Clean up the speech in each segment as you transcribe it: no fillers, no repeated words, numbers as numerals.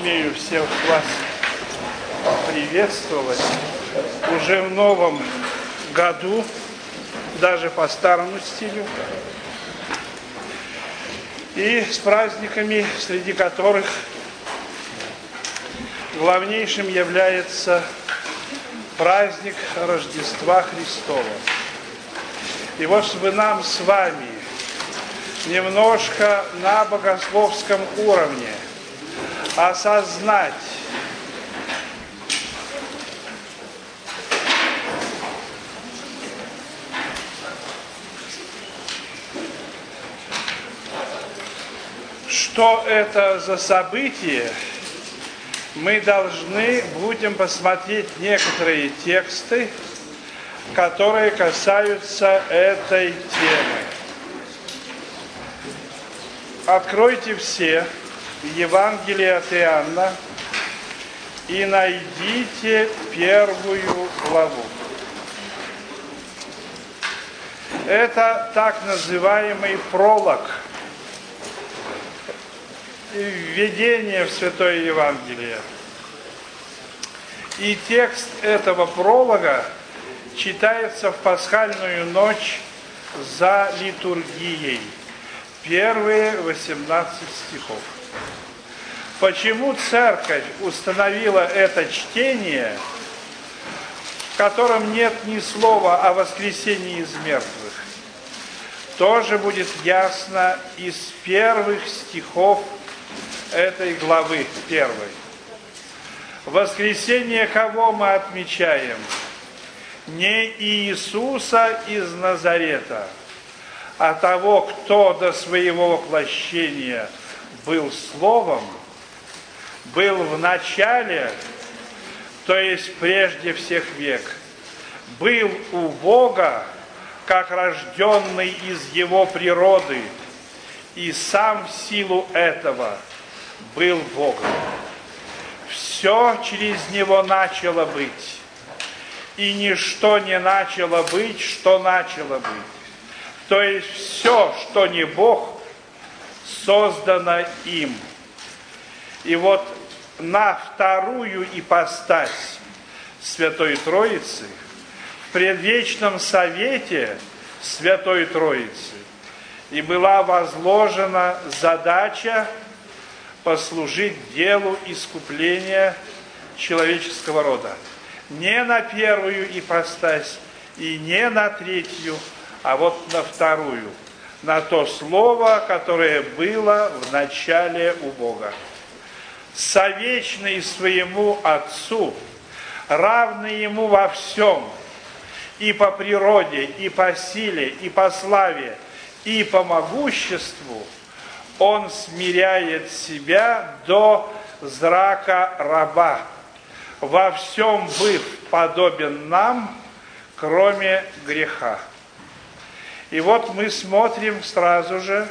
смею всех вас приветствовать уже в новом году, даже по старому стилю, и с праздниками, среди которых главнейшим является праздник Рождества Христова. И вот чтобы нам с вами немножко на богословском уровне осознать что это за событие, мы должны будем посмотреть некоторые тексты, которые касаются этой темы. Откройте все Евангелие от Иоанна и найдите первую главу. Это так называемый пролог, введение в Святое Евангелие. И текст этого пролога читается в пасхальную ночь за литургией. Первые 18 стихов. Почему церковь установила это чтение, в котором нет ни слова о воскресении из мертвых, тоже будет ясно из первых стихов этой главы первой. Воскресение кого мы отмечаем? Не Иисуса из Назарета, а того, кто до своего воплощения был Словом, был в начале, то есть прежде всех век, был у Бога, как рожденный из Его природы, и сам в силу этого был Богом. Все через Него начало быть, и ничто не начало быть, что начало быть. То есть все, что не Бог, создано им. И вот на вторую ипостась Святой Троицы, в предвечном совете Святой Троицы, и была возложена задача послужить делу искупления человеческого рода. Не на первую ипостась и не на третью, а вот на вторую, на то слово, которое было в начале у Бога. Совечный своему Отцу, равный Ему во всем, и по природе, и по силе, и по славе, и по могуществу, Он смиряет себя до зрака раба, во всем быв подобен нам, кроме греха. И вот мы смотрим сразу же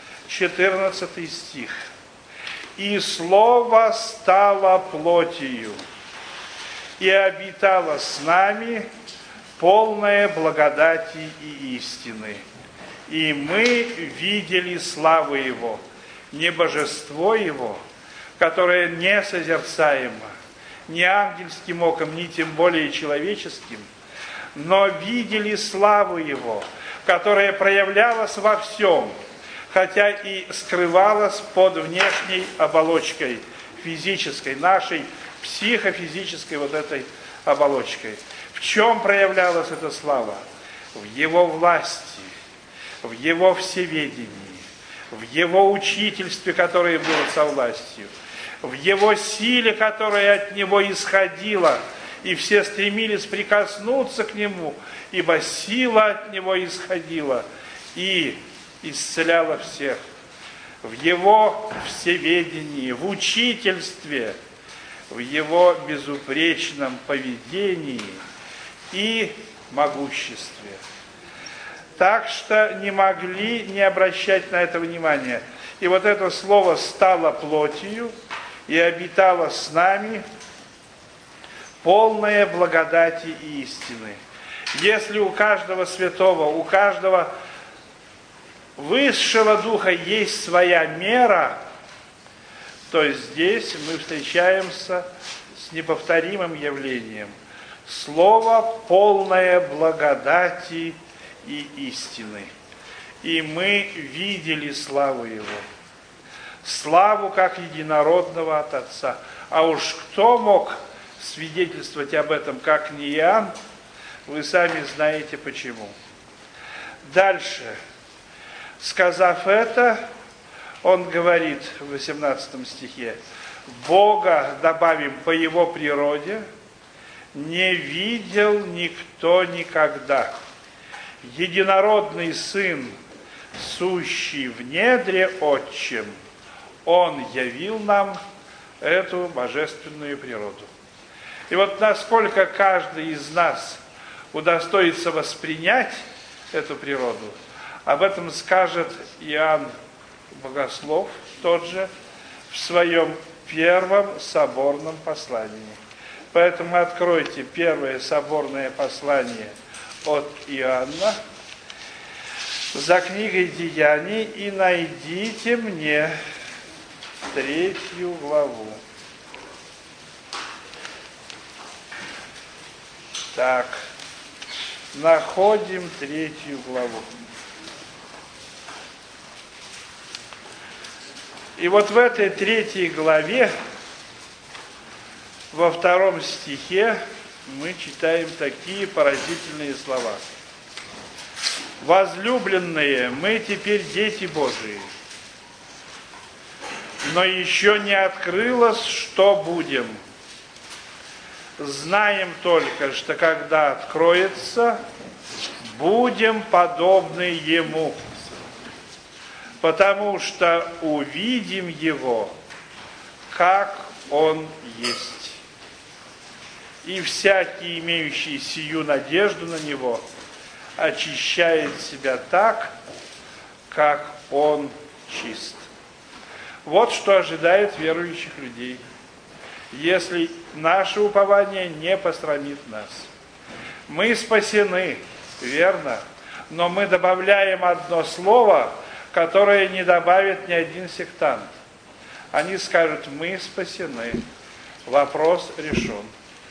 14 стих. «И Слово стало плотью, и обитало с нами, полное благодати и истины. И мы видели славу Его, не божество Его, которое не созерцаемо, не ангельским оком, ни тем более человеческим, но видели славу Его, которая проявлялась во всем, хотя и скрывалась под внешней оболочкой физической, нашей психофизической вот этой оболочкой. В чем проявлялась эта слава? В Его власти, в Его всеведении, в Его учительстве, которое было со властью, в Его силе, которая от Него исходила, и все стремились прикоснуться к Нему, ибо сила от Него исходила и исцеляла всех. В Его всеведении, в учительстве, в Его безупречном поведении и могуществе. Так что не могли не обращать на это внимания. И вот это слово «стало плотью» и обитало с нами, полное благодати и истины. Если у каждого святого, у каждого высшего духа есть своя мера, то здесь мы встречаемся с неповторимым явлением. Слово полное благодати и истины. И мы видели славу Его. Славу как единородного от Отца. А уж кто мог свидетельствовать об этом, как не Иоанн, вы сами знаете почему. Дальше, сказав это, он говорит в 18 стихе: Бога, добавим, по Его природе, не видел никто никогда. Единородный Сын, сущий в недре Отчим, Он явил нам эту божественную природу. И вот насколько каждый из нас удостоится воспринять эту природу, об этом скажет Иоанн Богослов, тот же, в своем первом соборном послании. Поэтому откройте первое соборное послание от Иоанна за книгой Деяний и найдите мне 3 главу. Так, находим 3 главу. И вот в этой 3 главе, во 2 стихе, мы читаем такие поразительные слова. Возлюбленные, мы теперь дети Божии, но еще не открылось, что будем. Знаем только, что когда откроется, будем подобны Ему, потому что увидим Его, как Он есть. И всякий, имеющий сию надежду на Него, очищает себя так, как Он чист. Вот что ожидает верующих людей, если наше упование не посрамит нас. Мы спасены, верно, но мы добавляем одно слово, которое не добавит ни один сектант. Они скажут: мы спасены, вопрос решен.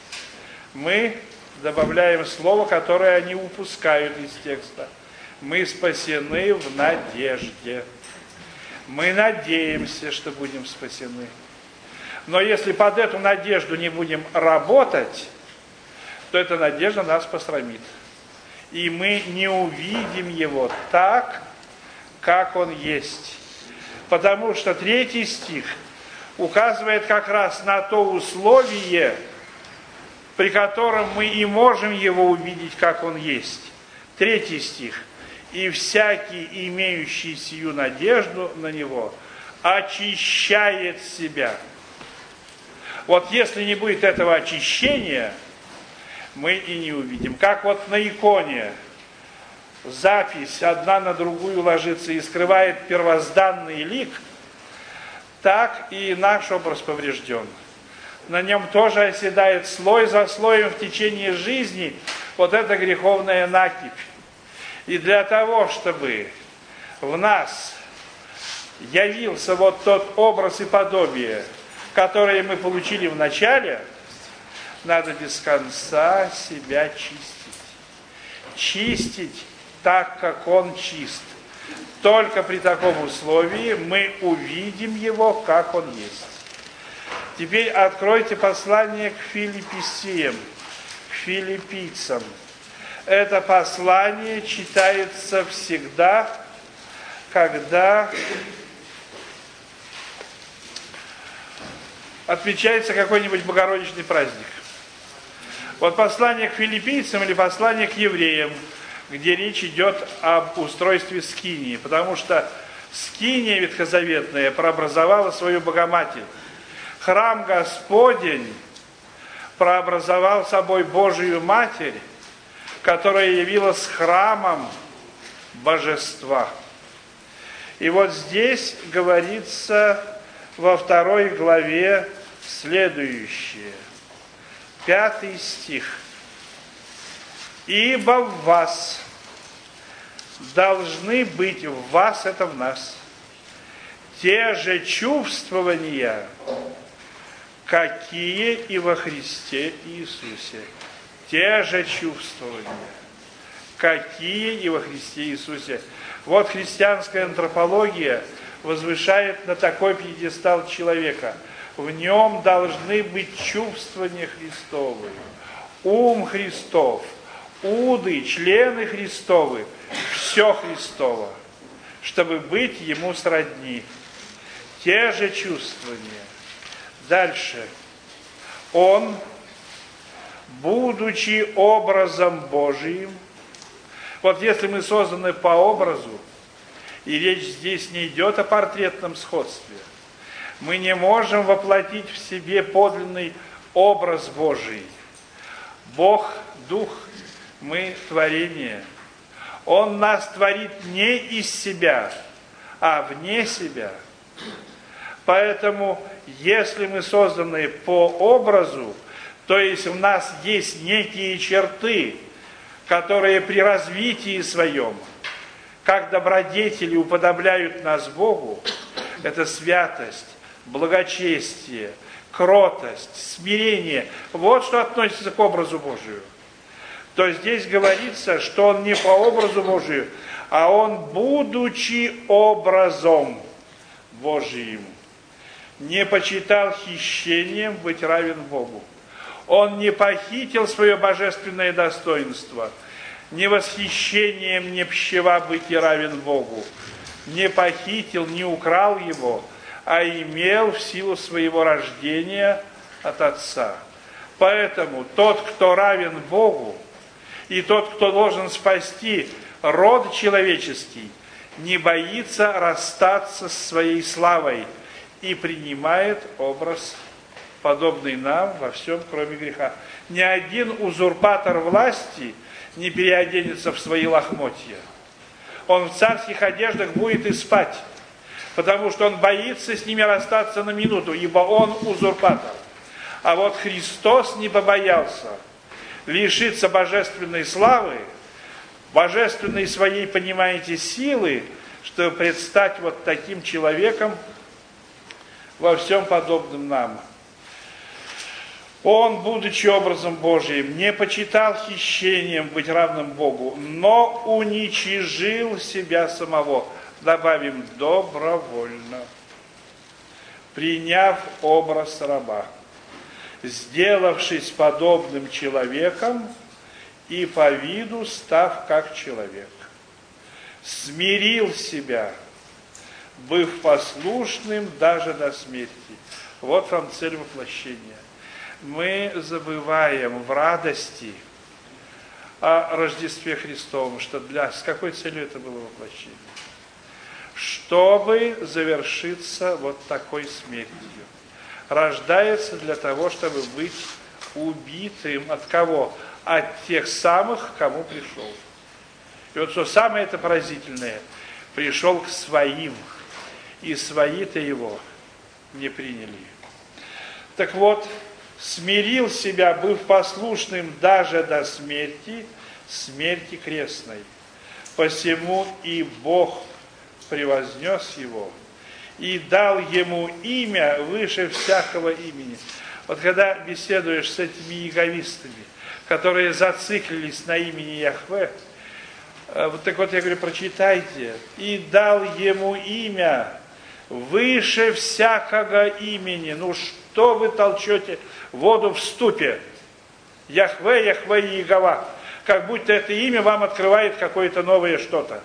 Мы добавляем слово, которое они упускают из текста. Мы спасены в надежде. Мы надеемся, что будем спасены. Но если под эту надежду не будем работать, то эта надежда нас посрамит. И мы не увидим Его так, как Он есть. Потому что 3 стих указывает как раз на то условие, при котором мы и можем Его увидеть, как Он есть. 3 стих. И всякий, имеющий сию надежду на Него, очищает себя. Вот если не будет этого очищения, мы и не увидим. Как вот на иконе запись одна на другую ложится и скрывает первозданный лик, так и наш образ поврежден. На нем тоже оседает слой за слоем в течение жизни вот эта греховная накипь. И для того, чтобы в нас явился вот тот образ и подобие, которые мы получили в начале, надо без конца себя чистить. Чистить так, как Он чист. Только при таком условии мы увидим Его, как Он есть. Теперь откройте послание к филиппийцам, к филиппийцам. Это послание читается всегда, когда отмечается какой-нибудь богородичный праздник. Вот послание к филиппийцам или послание к евреям, где речь идет об устройстве скинии, потому что скиния ветхозаветная прообразовала свою Богоматерь. Храм Господень прообразовал собой Божию Матерь, которая явилась храмом Божества. И вот здесь говорится во 2 главе следующее. 5 стих. «Ибо в вас должны быть, в вас это в нас, те же чувствования, какие и во Христе Иисусе. Те же чувствования, какие и во Христе Иисусе. Вот христианская антропология возвышает на такой пьедестал человека. В нем должны быть чувствования Христовы, ум Христов, уды, члены Христовы, все Христово, чтобы быть ему сродни. Те же чувствования. Дальше. Он, будучи образом Божиим, вот если мы созданы по образу, и речь здесь не идет о портретном сходстве, мы не можем воплотить в себе подлинный образ Божий. Бог – Дух, мы – творение. Он нас творит не из себя, а вне себя. Поэтому, если мы созданы по образу, то есть в нас есть некие черты, которые при развитии своем, как добродетели, уподобляют нас Богу, это святость, благочестие, кротость, смирение. Вот что относится к образу Божию. То здесь говорится, что он не по образу Божию, а он, будучи образом Божиим, не почитал хищением быть равен Богу. Он не похитил свое божественное достоинство, не восхищением, не пщева быть и равен Богу, не похитил, не украл его, а имел в силу своего рождения от Отца. Поэтому тот, кто равен Богу, и тот, кто должен спасти род человеческий, не боится расстаться с своей славой и принимает образ, подобный нам во всем, кроме греха. Ни один узурпатор власти не переоденется в свои лохмотья. Он в царских одеждах будет и спать, потому что он боится с ними расстаться на минуту, ибо он узурпатор. А вот Христос не побоялся лишиться божественной славы, божественной своей, понимаете, силы, чтобы предстать вот таким человеком во всем подобным нам. Он, будучи образом Божиим, не почитал хищением быть равным Богу, но уничижил себя самого, добавим, добровольно, приняв образ раба, сделавшись подобным человеком и по виду став как человек. Смирил себя, быв послушным даже до смерти. Вот вам цель воплощения. Мы забываем в радости о Рождестве Христовом, что с какой целью это было воплощение? Чтобы завершиться вот такой смертью. Рождается для того, чтобы быть убитым от кого? От тех самых, к кому пришел. И вот что самое это поразительное, пришел к своим, и свои-то его не приняли. Так вот, смирил себя, быв послушным даже до смерти, смерти крестной. Посему и Бог превознес его и дал ему имя выше всякого имени. Вот когда беседуешь с этими яговистами, которые зациклились на имени Яхве, вот так вот я говорю, прочитайте. И дал ему имя выше всякого имени. Ну что вы толчете воду в ступе? Яхве, Яхве и Иегова. Как будто это имя вам открывает какое-то новое что-то.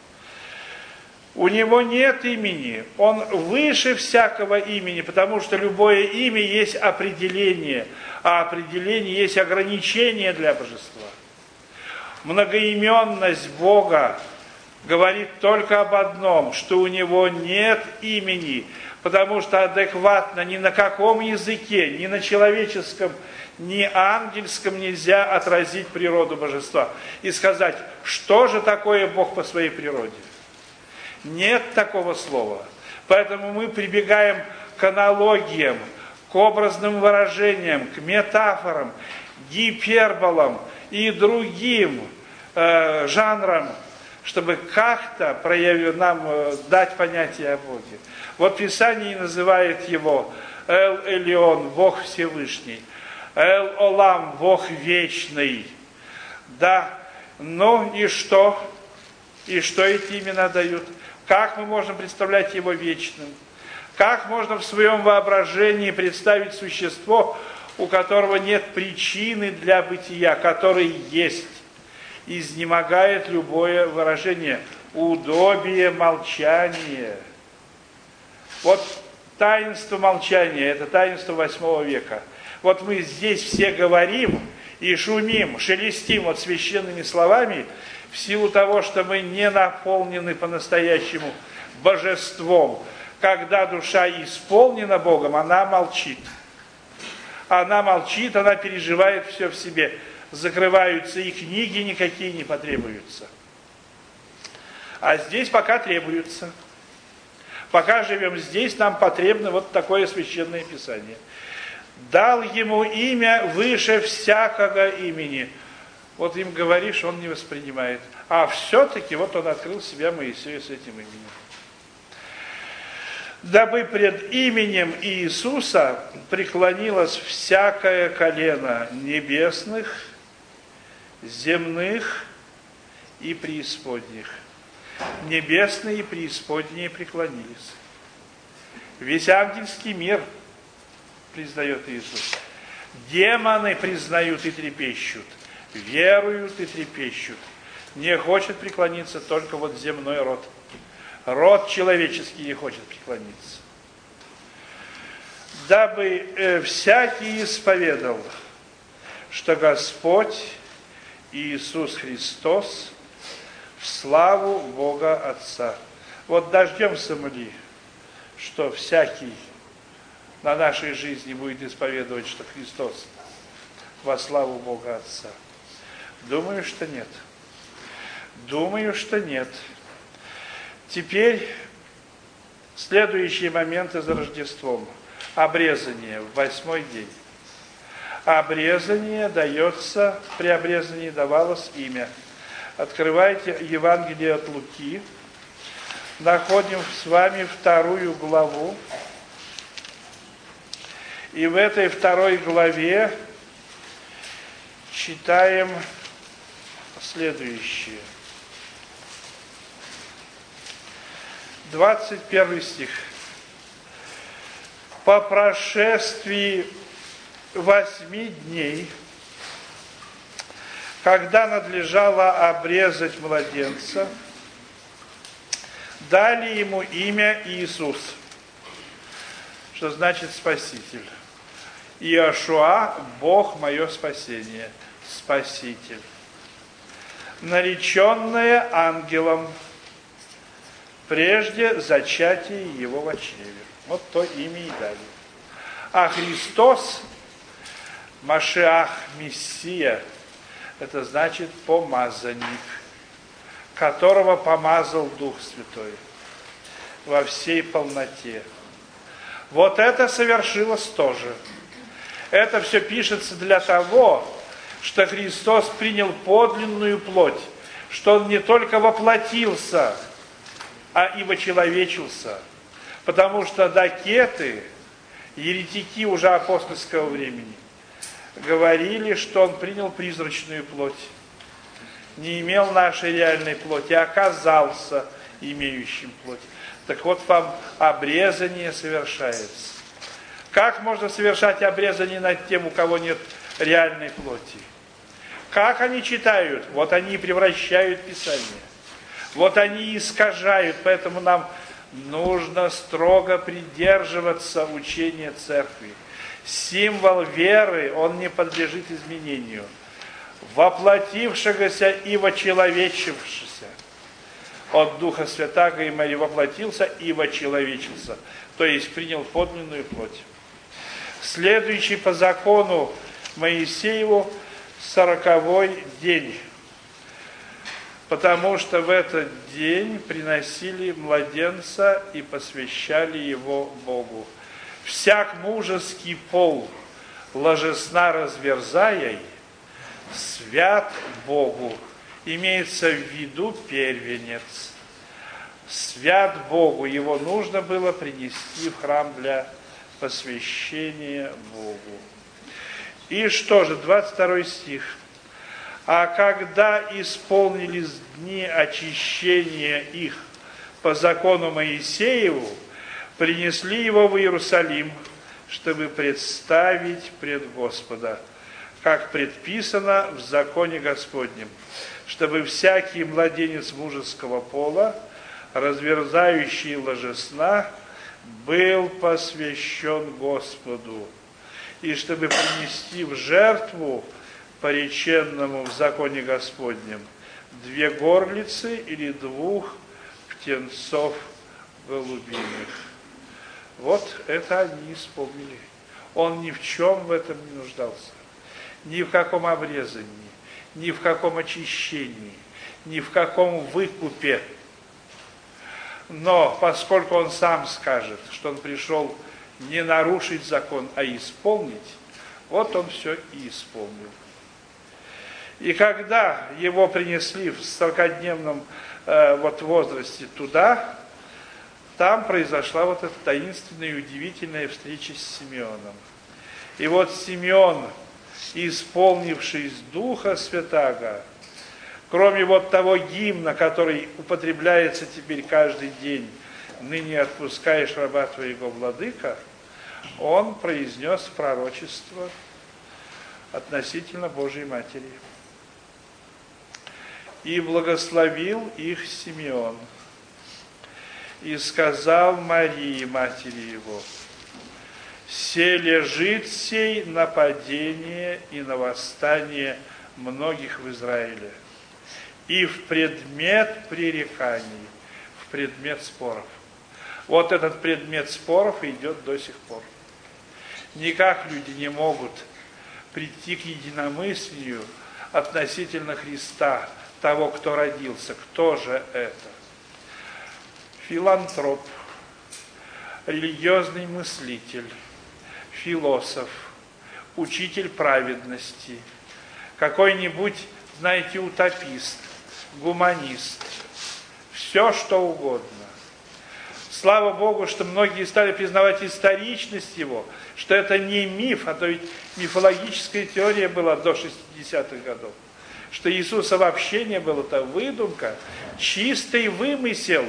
У него нет имени, он выше всякого имени, потому что любое имя есть определение, а определение есть ограничение для божества. Многоименность Бога говорит только об одном, что у него нет имени, потому что адекватно ни на каком языке, ни на человеческом, ни ангельском нельзя отразить природу божества и сказать, что же такое Бог по своей природе. Нет такого слова. Поэтому мы прибегаем к аналогиям, к образным выражениям, к метафорам, гиперболам и другим жанрам, чтобы как-то нам дать понятие о Боге. Вот Писание называет его Эл-Элион, Бог Всевышний, Эл-Олам, Бог Вечный. Да, ну и что? И что эти имена дают? Как мы можем представлять его вечным? Как можно в своем воображении представить существо, у которого нет причины для бытия, который есть? Изнемогает любое выражение. Удобие молчания. Вот таинство молчания, это таинство 8 века. Вот мы здесь все говорим и шумим, шелестим вот священными словами, в силу того, что мы не наполнены по-настоящему божеством. Когда душа исполнена Богом, она молчит. Она молчит, она переживает все в себе. Закрываются и книги никакие не потребуются. А здесь пока требуются. Пока живем здесь, нам потребно вот такое священное Писание. Дал ему имя выше всякого имени. Вот им говоришь, он не воспринимает. А все-таки вот он открыл себя Моисею с этим именем. Дабы пред именем Иисуса преклонилось всякое колено небесных, земных и преисподних. Небесные и преисподние преклонились. Весь ангельский мир признает Иисуса. Демоны признают и трепещут. Веруют и трепещут. Не хочет преклониться только вот земной род. Род человеческий не хочет преклониться. Дабы всякий исповедал, что Господь Иисус Христос в славу Бога Отца. Вот дождемся мы, что всякий на нашей жизни будет исповедовать, что Христос во славу Бога Отца. Думаю, что нет. Думаю, что нет. Теперь следующие моменты за Рождеством. Обрезание в 8-й день. Обрезание дается, при обрезании давалось имя. Открывайте Евангелие от Луки. Находим с вами 2 главу. И в этой 2 главе читаем следующее. 21 стих. По прошествии 8 дней, когда надлежало обрезать младенца, дали ему имя Иисус, что значит Спаситель. Иошуа, Бог мое спасение, Спаситель. Нареченное ангелом прежде зачатия его в чреве. Вот то имя и дали. А Христос, Машиах, Мессия, это значит помазанник, которого помазал Дух Святой во всей полноте. Вот это совершилось тоже. Это все пишется для того, что Христос принял подлинную плоть, что Он не только воплотился, а и вочеловечился. Потому что докеты, еретики уже апостольского времени, говорили, что Он принял призрачную плоть, не имел нашей реальной плоти, а оказался имеющим плоть. Так вот вам обрезание совершается. Как можно совершать обрезание над тем, у кого нет реальной плоти? Как они читают? Вот они превращают Писание. Вот они искажают, поэтому нам нужно строго придерживаться учения Церкви. Символ веры, он не подлежит изменению. Воплотившегося и вочеловечившегося от Духа Святаго и Марии воплотился и вочеловечился, то есть принял подлинную плоть. Следующий по закону Моисееву 40-й день. Потому что в этот день приносили младенца и посвящали его Богу. Всяк мужеский пол ложесна разверзая, свят Богу, имеется в виду первенец. Свят Богу, его нужно было принести в храм для посвящения Богу. И что же, 22 стих. А когда исполнились дни очищения их по закону Моисееву, принесли его в Иерусалим, чтобы представить пред Господа, как предписано в законе Господнем, чтобы всякий младенец мужеского пола, разверзающий ложесна, был посвящен Господу, и чтобы принести в жертву пореченному в законе Господнем 2 горлицы или 2 птенцов голубиных. Вот это они исполнили. Он ни в чем в этом не нуждался. Ни в каком обрезании, ни в каком очищении, ни в каком выкупе. Но поскольку он сам скажет, что он пришел не нарушить закон, а исполнить, вот он все и исполнил. И когда его принесли в 40-дневном возрасте туда, там произошла вот эта таинственная и удивительная встреча с Симеоном. И вот Симеон, исполнившись Духа Святаго, кроме вот того гимна, который употребляется теперь каждый день, «Ныне отпускаешь раба твоего, владыка», он произнес пророчество относительно Божьей Матери. «И благословил их Симеон, и сказал Марии, матери его: се лежит сей на падение и на восстание многих в Израиле, и в предмет пререканий, в предмет споров». Вот этот предмет споров идет до сих пор. Никак люди не могут прийти к единомыслию относительно Христа, того, кто родился. Кто же это? Филантроп, религиозный мыслитель, философ, учитель праведности, какой-нибудь, знаете, утопист, гуманист, все что угодно. Слава Богу, что многие стали признавать историчность его, что это не миф, а то ведь мифологическая теория была до 60-х годов, что Иисуса вообще не было, это выдумка, чистый вымысел.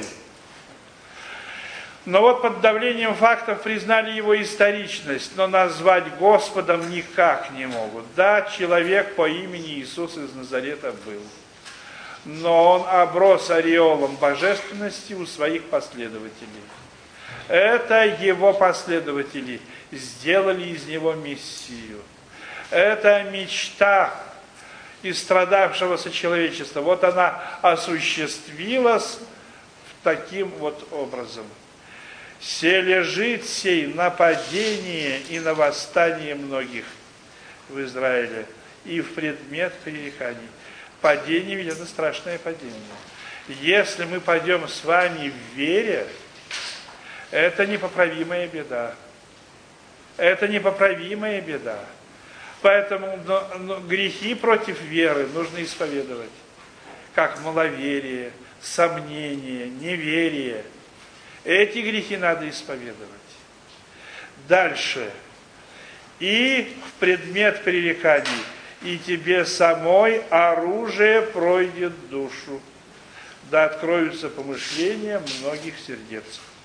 Но вот под давлением фактов признали его историчность, но назвать Господом никак не могут. Да, человек по имени Иисус из Назарета был, но он оброс ореолом божественности у своих последователей. Это его последователи сделали из него Мессию. Это мечта истрадавшегося человечества. Вот она осуществилась таким вот образом. «Се лежит сей на падение и на восстание многих в Израиле, и в предмет пререканий». Падение ведь это страшное падение. Если мы пойдем с вами в вере, это непоправимая беда. Это непоправимая беда. Поэтому грехи против веры нужно исповедовать, как маловерие, сомнение, неверие. Эти грехи надо исповедовать. Дальше. И в предмет пререканий: и тебе самой оружие пройдет душу, да откроются помышления многих сердец.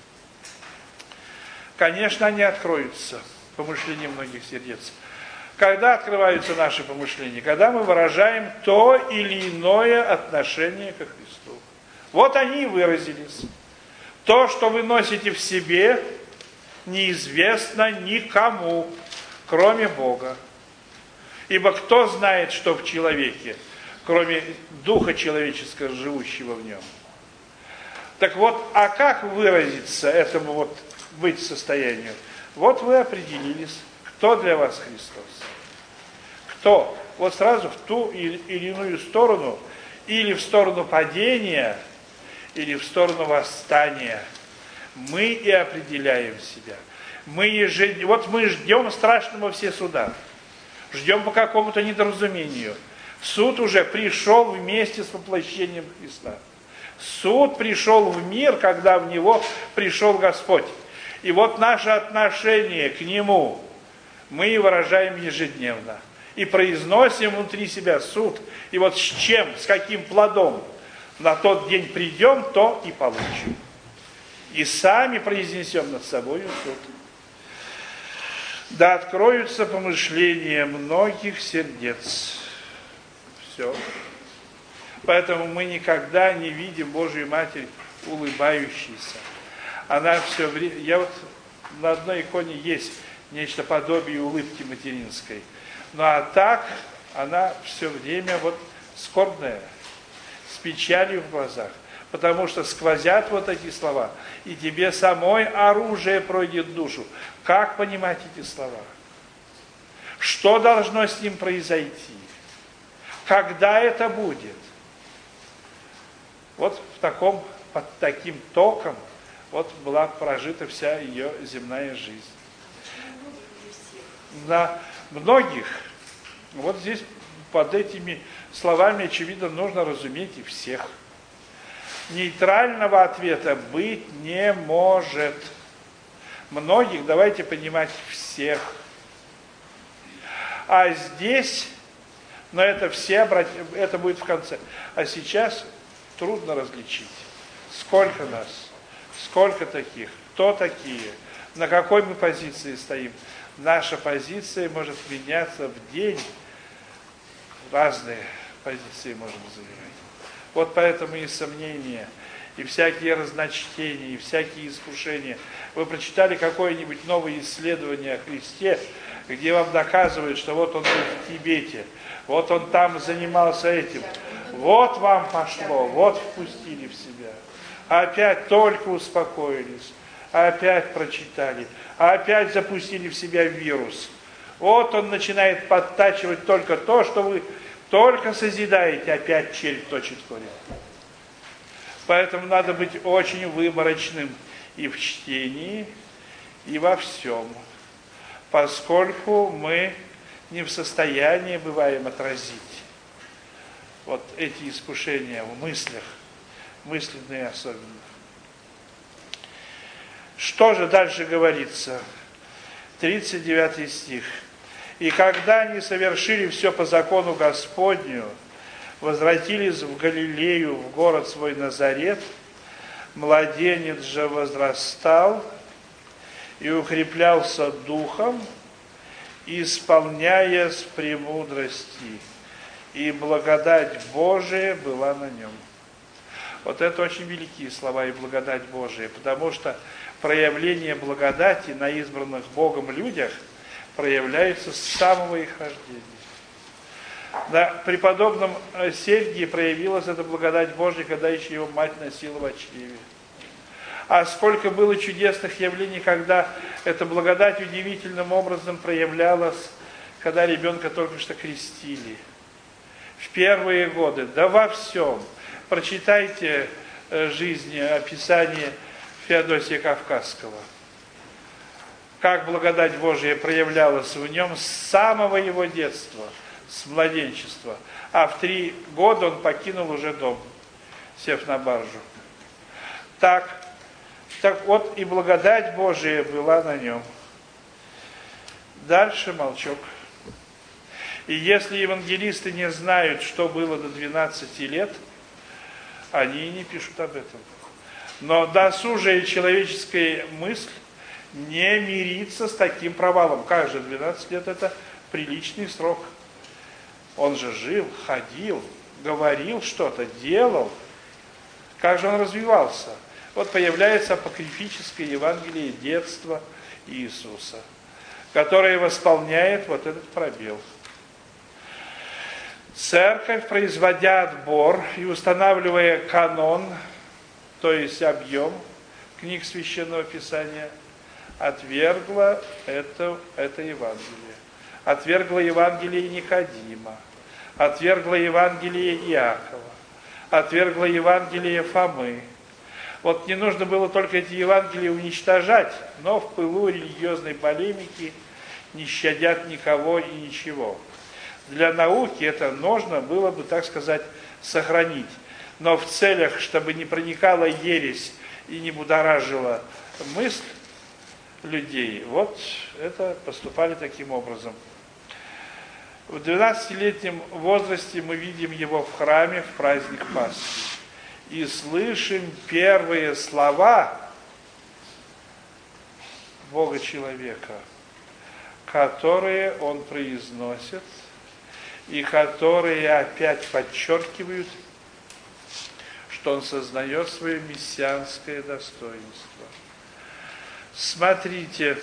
Конечно, они откроются, помышления многих сердец. Когда открываются наши помышления? Когда мы выражаем то или иное отношение ко Христу. Вот они и выразились. То, что вы носите в себе, неизвестно никому, кроме Бога. Ибо кто знает, что в человеке, кроме духа человеческого, живущего в нем? Так вот, а как выразиться этому вот быть состоянию? Вот вы определились, кто для вас Христос. Кто? Вот сразу в ту или иную сторону, или в сторону падения, или в сторону восстания. Мы и определяем себя. Вот мы ждем страшного все суда. Ждем по какому-то недоразумению. Суд уже пришел вместе с воплощением Христа. Суд пришел в мир, когда в него пришел Господь. И вот наше отношение к Нему мы выражаем ежедневно. И произносим внутри себя суд. И вот с чем, с каким плодом на тот день придем, то и получим. И сами произнесем над собой суд. Да откроются помышления многих сердец. Все. Поэтому мы никогда не видим Божию Матерь улыбающейся. Она все время... Я вот на одной иконе есть нечто подобие улыбки материнской. Ну а так, она все время вот скорбная, с печалью в глазах. Потому что сквозят вот эти слова. И тебе самой оружие пройдет душу. Как понимать эти слова? Что должно с ним произойти? Когда это будет? Вот под таким током вот была прожита вся ее земная жизнь. На многих, вот здесь под этими словами, очевидно, нужно разуметь и всех. Нейтрального ответа быть не может. Многих, давайте понимать, всех. А здесь, но это все, это будет в конце. А сейчас трудно различить, сколько нас, сколько таких, кто такие, на какой мы позиции стоим. Наша позиция может меняться в день, разные позиции можем занимать. Вот поэтому и сомнения, и всякие разночтения, и всякие искушения. Вы прочитали какое-нибудь новое исследование о Христе, где вам доказывают, что вот он был в Тибете, вот он там занимался этим, вот вам пошло, вот впустили в себя. Опять только успокоились, опять прочитали, опять запустили в себя вирус. Вот он начинает подтачивать только то, что вы только созидаете, опять червь точит корень. Поэтому надо быть очень выборочным и в чтении, и во всем. Поскольку мы не в состоянии бываем отразить вот эти искушения в мыслях, мысленные особенно. Что же дальше говорится? 39 стих. «И когда они совершили все по закону Господню, возвратились в Галилею, в город свой Назарет, младенец же возрастал и укреплялся духом, исполняясь премудрости, и благодать Божия была на нем». Вот это очень великие слова, и благодать Божия, потому что проявление благодати на избранных Богом людях проявляется с самого их рождения. На преподобном Сергии проявилась эта благодать Божия, когда еще его мать носила в чреве. А сколько было чудесных явлений, когда эта благодать удивительным образом проявлялась, когда ребенка только что крестили. В первые годы, да во всем. Прочитайте жизнь, описание Феодосия Кавказского. Как благодать Божия проявлялась в нем с самого его детства, с младенчества. А в 3 года он покинул уже дом, сев на баржу. Так вот и благодать Божия была на нем. Дальше молчок. И если евангелисты не знают, что было до 12 лет, они и не пишут об этом. Но досужая человеческая мысль не мирится с таким провалом. Как же 12 лет это приличный срок. Он же жил, ходил, говорил что-то, делал. Как же он развивался? Вот появляется апокрифическое Евангелие детства Иисуса, которое восполняет вот этот пробел. Церковь, производя отбор и устанавливая канон, то есть объем книг Священного Писания, отвергла это Евангелие. Отвергла Евангелие Никодима, отвергла Евангелие Иакова, отвергла Евангелие Фомы. Вот не нужно было только эти Евангелия уничтожать, но в пылу религиозной полемики не щадят никого и ничего. Для науки это нужно было бы, так сказать, сохранить. Но в целях, чтобы не проникала ересь и не будоражила мысль людей, вот это поступали таким образом. В 12-летнем возрасте мы видим его в храме в праздник Пасхи. И слышим первые слова Бога-человека, которые он произносит, и которые опять подчеркивают, что он сознает свое мессианское достоинство. Смотрите,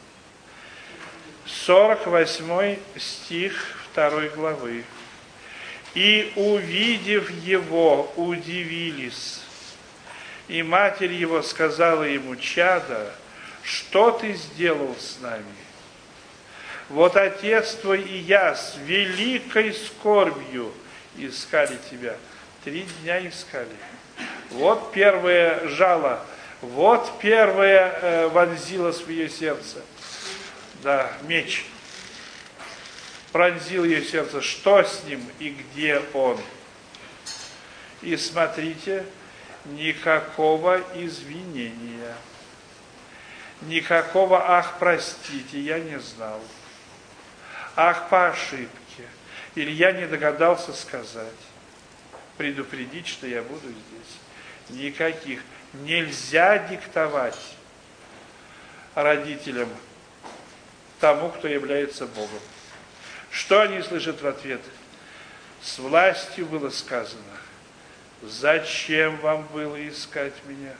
48 стих 2 главы. «И, увидев его, удивились. И матерь его сказала ему: чадо, что ты сделал с нами? Вот отец твой и я с великой скорбью искали тебя». 3 дня искали. Вот первое жало, вот первое вонзило свое сердце. Да, меч. Пронзил ее сердце. Что с ним и где он? И смотрите, никакого извинения. Никакого «ах, простите, я не знал». «Ах, по ошибке». Или «я не догадался сказать». Предупредить, что я буду здесь. Никаких. Нельзя диктовать родителям тому, кто является Богом. Что они слышат в ответ? С властью было сказано: зачем вам было искать меня?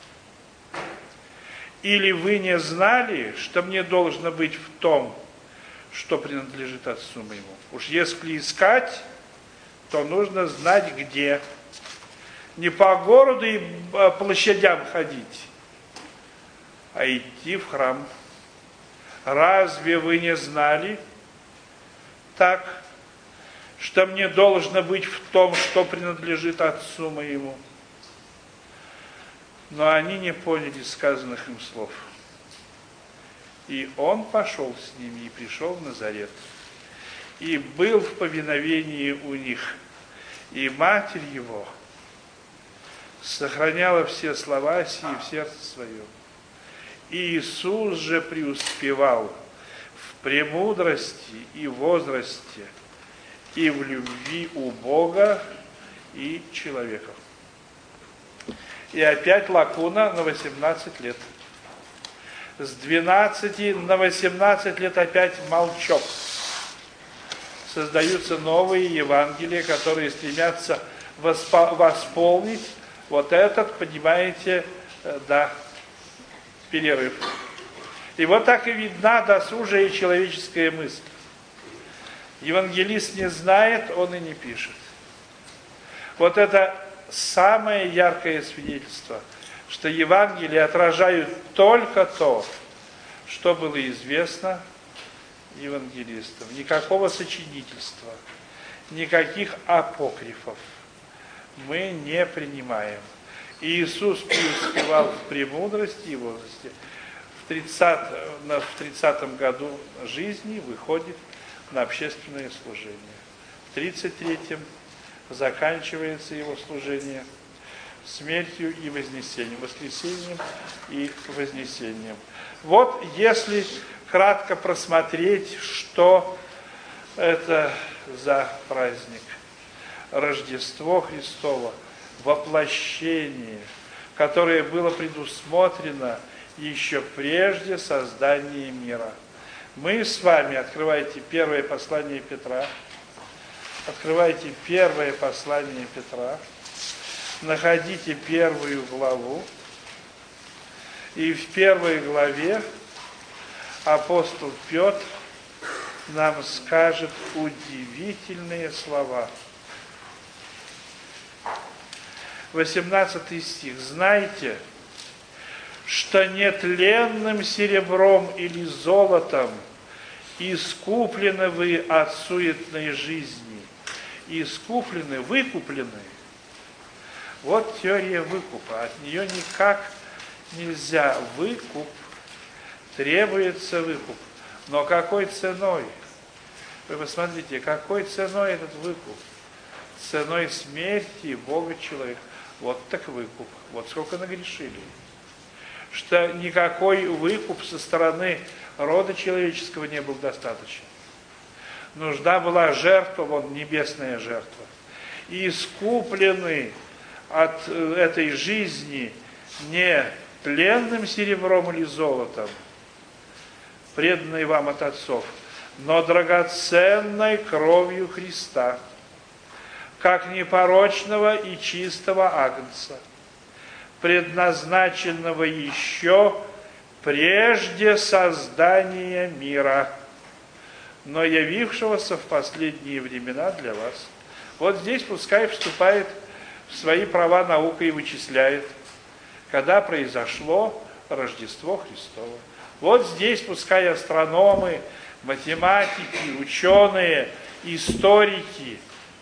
Или вы не знали, что мне должно быть в том, что принадлежит отцу моему? Уж если искать, то нужно знать где. Не по городу и площадям ходить, а идти в храм. Разве вы не знали так, что мне должно быть в том, что принадлежит отцу моему? Но они не поняли сказанных им слов. И он пошел с ними и пришел в Назарет. И был в повиновении у них. И матерь его сохраняла все слова сии в сердце своем. И Иисус же преуспевал в премудрости и возрасте, и в любви у Бога и человеков. И опять лакуна на 18 лет. С 12 на 18 лет опять молчок. Создаются новые Евангелия, которые стремятся восполнить вот этот, понимаете, да, перерыв. И вот так и видна досужая человеческая мысль. Евангелист не знает, он и не пишет. Вот это самое яркое свидетельство, что Евангелия отражают только то, что было известно евангелистам. Никакого сочинительства, никаких апокрифов мы не принимаем. И Иисус преуспевал в премудрости и возрасте. В 30 году жизни выходит на общественное служение. В 33-м заканчивается его служение смертью и вознесением, воскресением и вознесением. Вот если кратко просмотреть, что это за праздник. Рождество Христово, воплощение, которое было предусмотрено еще прежде создания мира. Мы с вами, открывайте первое послание Петра, открывайте первое послание Петра, находите первую главу, и в первой главе апостол Петр нам скажет удивительные слова. 18 стих. «Знайте, что нетленным серебром или золотом искуплены вы от суетной жизни». Искуплены, выкуплены. Вот теория выкупа. От нее никак нельзя. Выкуп. Требуется выкуп. Но какой ценой? Вы посмотрите, какой ценой этот выкуп? Ценой смерти Бога человека. Вот так выкуп. Вот сколько нагрешили. Что никакой выкуп со стороны рода человеческого не был достаточен. Нужна была жертва, вот небесная жертва. И искуплены от этой жизни не тленным серебром или золотом, преданной вам от отцов, но драгоценной кровью Христа, как непорочного и чистого агнца, предназначенного еще прежде создания мира, но явившегося в последние времена для вас. Вот здесь пускай вступает в свои права наука и вычисляет, когда произошло Рождество Христово. Вот здесь пускай астрономы, математики, ученые, историки,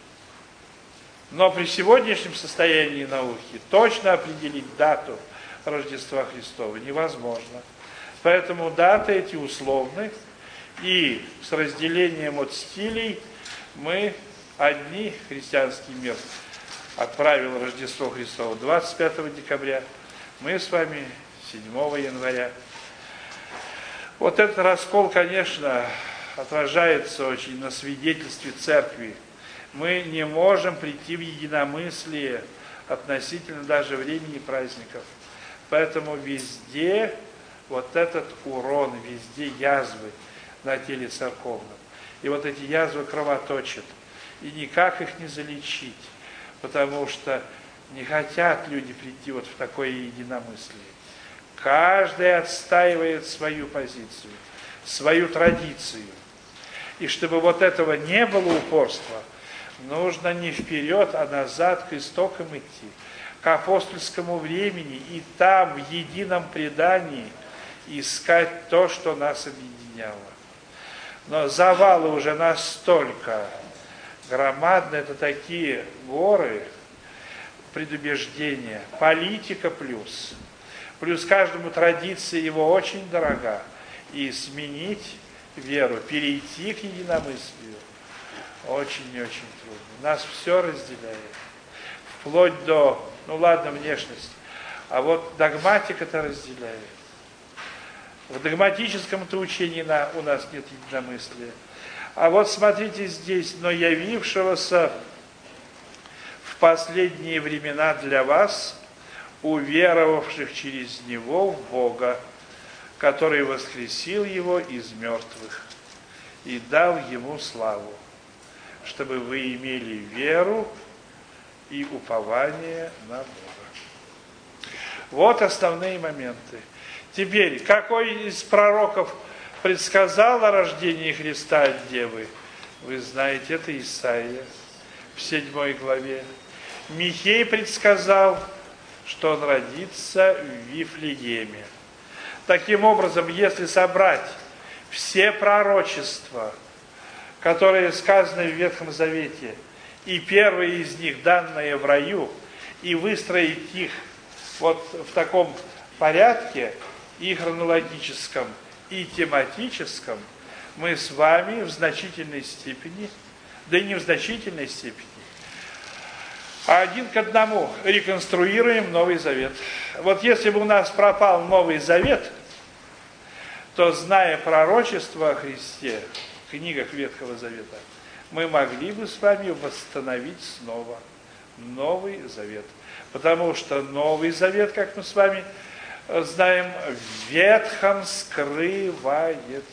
но при сегодняшнем состоянии науки точно определить дату Рождества Христова невозможно. Поэтому даты эти условны, и с разделением от стилей мы одни, христианский мир отправил Рождество Христово 25 декабря, мы с вами 7 января. Вот этот раскол, конечно, отражается очень на свидетельстве церкви. Мы не можем прийти в единомыслие относительно даже времени праздников. Поэтому везде вот этот урон, везде язвы на теле церковном. И вот эти язвы кровоточат. И никак их не залечить, потому что не хотят люди прийти вот в такое единомыслие. Каждый отстаивает свою позицию, свою традицию. И чтобы вот этого не было упорства, нужно не вперед, а назад к истокам идти, к апостольскому времени, и там, в едином предании, искать то, что нас объединяло. Но завалы уже настолько громадные, это такие горы предубеждения, политика плюс каждому традиция его очень дорога, и сменить веру, перейти к единомыслию очень и очень трудно. Нас все разделяет, вплоть до, внешность, а вот догматика-то разделяет. В догматическом-то учении у нас нет единомыслия. А вот смотрите здесь, но явившегося в последние времена для вас, уверовавших через Него в Бога, который воскресил Его из мертвых и дал Ему славу, чтобы вы имели веру и упование на Бога. Вот основные моменты. Теперь, какой из пророков предсказал о рождении Христа от Девы? Вы знаете, это Исаия в 7 главе. Михей предсказал, что он родится в Вифлееме. Таким образом, если собрать все пророчества, которые сказаны в Ветхом Завете, и первые из них, данные в раю, и выстроить их вот в таком порядке, и хронологическом, и тематическом, мы с вами в значительной степени, да и не в значительной степени, а один к одному реконструируем Новый Завет. Вот если бы у нас пропал Новый Завет, то, зная пророчество о Христе в книгах Ветхого Завета, мы могли бы с вами восстановить снова Новый Завет. Потому что Новый Завет, как мы с вами знаем, в Ветхом скрывается,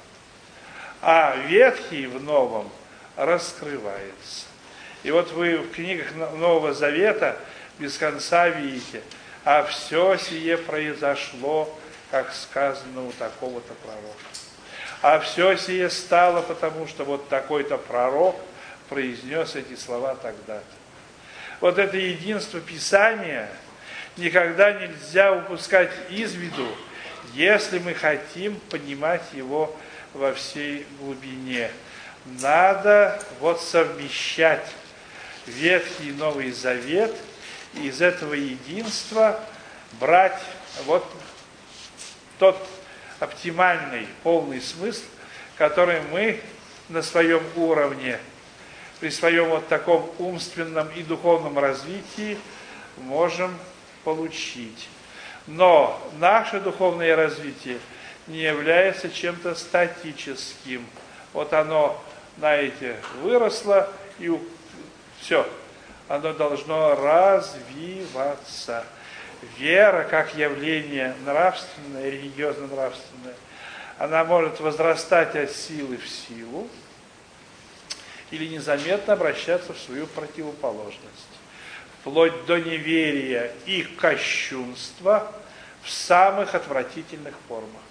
а Ветхий в Новом раскрывается. И вот вы в книгах Нового Завета без конца видите, а все сие произошло, как сказано у такого-то пророка. А все сие стало, потому что вот такой-то пророк произнес эти слова тогда-то. Вот это единство Писания никогда нельзя упускать из виду, если мы хотим понимать его во всей глубине. Надо вот совмещать Ветхий и Новый Завет, и из этого единства брать вот тот оптимальный, полный смысл, который мы на своем уровне, при своем вот таком умственном и духовном развитии можем получить. Но наше духовное развитие не является чем-то статическим. Вот оно, знаете, выросло и все. Оно должно развиваться. Вера, как явление нравственное, религиозно-нравственное, она может возрастать от силы в силу или незаметно обращаться в свою противоположность, вплоть до неверия и кощунства в самых отвратительных формах.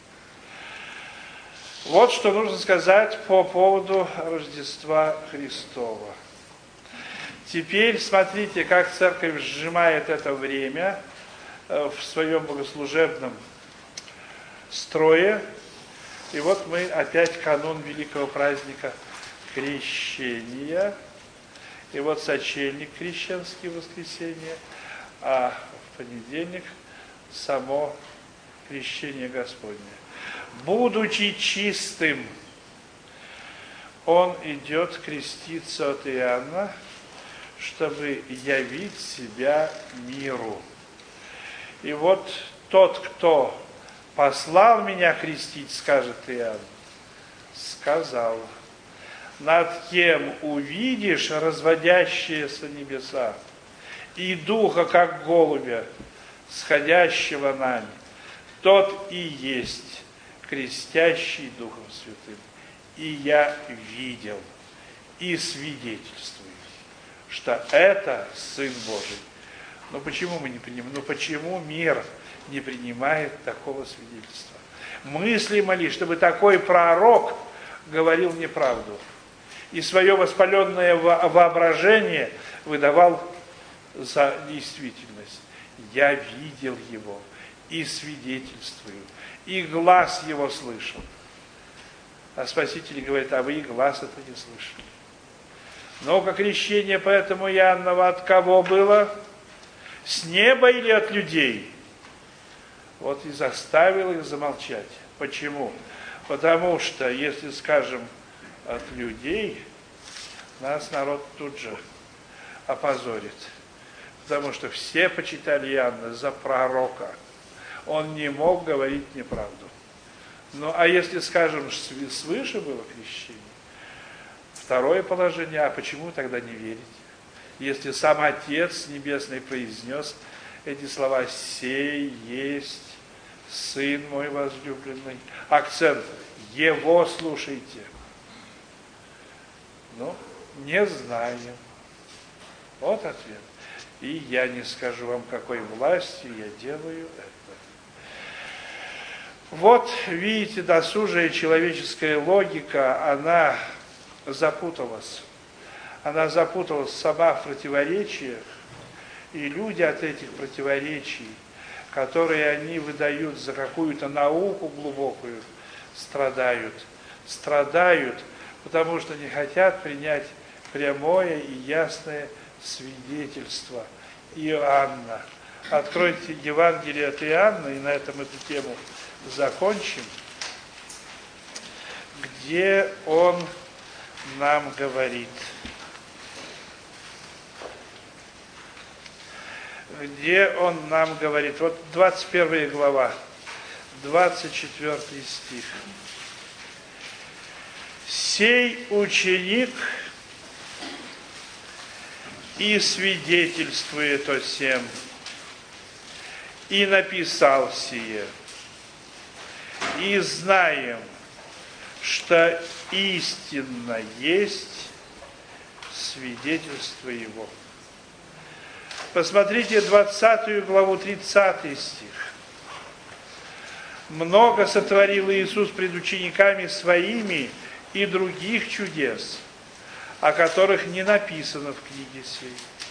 Вот что нужно сказать по поводу Рождества Христова. Теперь смотрите, как церковь сжимает это время в своем богослужебном строе. И вот мы опять канун великого праздника Крещения. И вот сочельник крещенский, воскресенье, а в понедельник само крещение Господне. Будучи чистым, он идет креститься от Иоанна, чтобы явить себя миру. И вот тот, кто послал меня крестить, скажет Иоанн, сказал: над кем увидишь разводящиеся небеса и духа, как голубя, сходящего на них, тот и есть крестящий Духом Святым. И я видел и свидетельствую, что это Сын Божий. Но почему мы не принимаем? Ну почему мир не принимает такого свидетельства? Мыслимо ли, чтобы такой пророк говорил неправду и свое воспаленное воображение выдавал за действительность? Я видел его и свидетельствую, и глаз его слышал. А Спаситель говорит: а вы и глаз это не слышали. Но-ка, крещение поэтому Иоаннова от кого было? С неба или от людей? Вот и заставил их замолчать. Почему? Потому что, если скажем от людей, нас народ тут же опозорит. Потому что все почитали Иоанна за пророка. Он не мог говорить неправду. Ну, а если, скажем, свыше было крещение, второе положение, а почему тогда не верить? Если сам Отец Небесный произнес эти слова: «Сей есть Сын мой возлюбленный». Акцент: Его слушайте. Ну, не знаем. Вот ответ. И я не скажу вам, какой властью я делаю это. Вот, видите, досужая человеческая логика, она запуталась. Она запуталась сама в противоречиях, и люди от этих противоречий, которые они выдают за какую-то науку глубокую, страдают. Страдают, потому что не хотят принять прямое и ясное свидетельство Иоанна. Откройте Евангелие от Иоанна, и на этом эту тему закончим, где он нам говорит. Где он нам говорит. Вот 21 глава, 24 стих. «Сей ученик и свидетельствует о сем, и написал сие, и знаем, что истинно есть свидетельство его». Посмотрите 20 главу, 30 стих. «Много сотворил Иисус пред учениками своими и других чудес, о которых не написано в книге сей.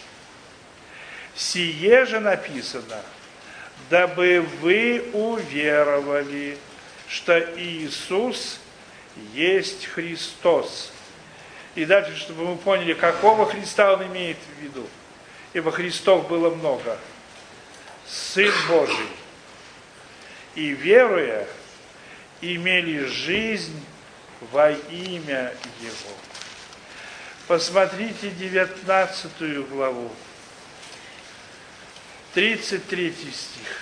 Сие же написано, дабы вы уверовали, что Иисус есть Христос». И дальше, чтобы мы поняли, какого Христа он имеет в виду. Ибо Христов было много. Сын Божий. И веруя, имели жизнь во имя Его. Посмотрите 19 главу, 33 стих.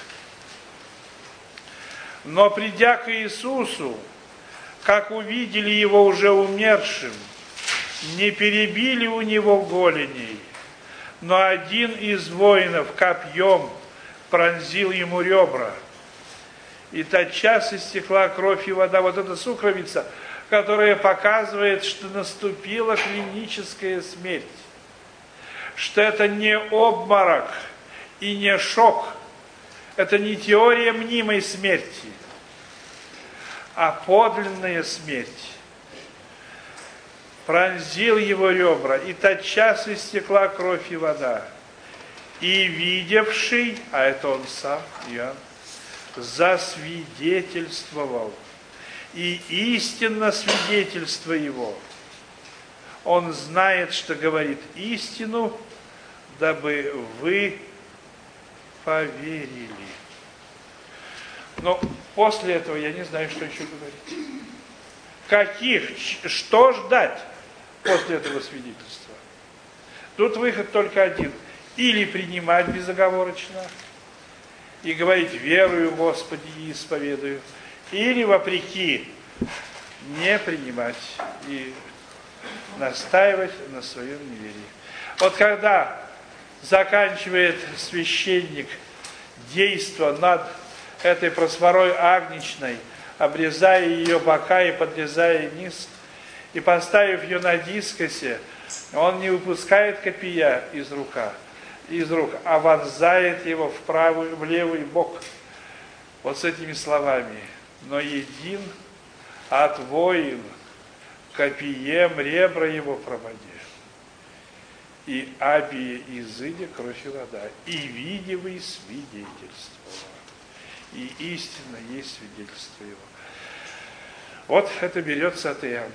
Но придя к Иисусу, как увидели Его уже умершим, не перебили у Него голеней, но один из воинов копьем пронзил Ему ребра. И тотчас истекла кровь и вода. Вот эта сукровица, которая показывает, что наступила клиническая смерть. Что это не обморок и не шок. Это не теория мнимой смерти, а подлинная смерть. Пронзил его ребра, и тотчас истекла кровь и вода. И видевший, а это он сам, Иоанн, засвидетельствовал. И истинно свидетельство его. Он знает, что говорит истину, дабы вы поверили. Но после этого я не знаю, что еще говорить. Что ждать после этого свидетельства? Тут выход только один. Или принимать безоговорочно и говорить: верую, Господи, и исповедую. Или вопреки не принимать и настаивать на своем неверии. Вот когда заканчивает священник действо над этой просморой агнечной, обрезая ее бока и подрезая низ, и поставив ее на дискосе, он не выпускает копья из рук, а вонзает его в левый бок. Вот с этими словами: но един от воин копьем ребра его прободи. И абие изыди кровь и вода, и видимый свидетельство. И истинно есть свидетельство его. Вот это берется от Иоанна.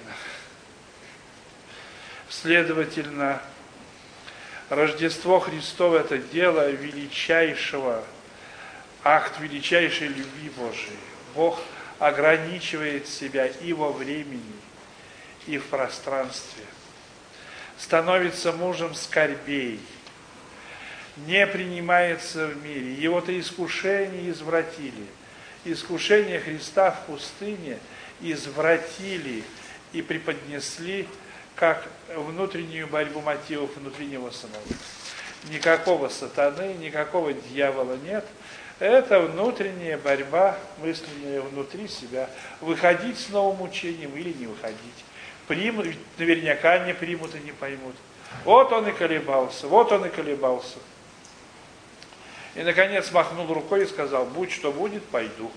Следовательно, Рождество Христово – это дело величайшего, акт величайшей любви Божией. Бог ограничивает себя и во времени, и в пространстве. Становится мужем скорбей, не принимается в мире. Его-то искушения извратили. Искушение Христа в пустыне извратили и преподнесли как внутреннюю борьбу мотивов внутри него самого. Никакого сатаны, никакого дьявола нет. Это внутренняя борьба, мысленная внутри себя. Выходить с новым учением или не выходить. Примут, наверняка не примут и не поймут. Вот он и колебался, вот он и колебался. И, наконец, махнул рукой и сказал: будь что будет, пойду.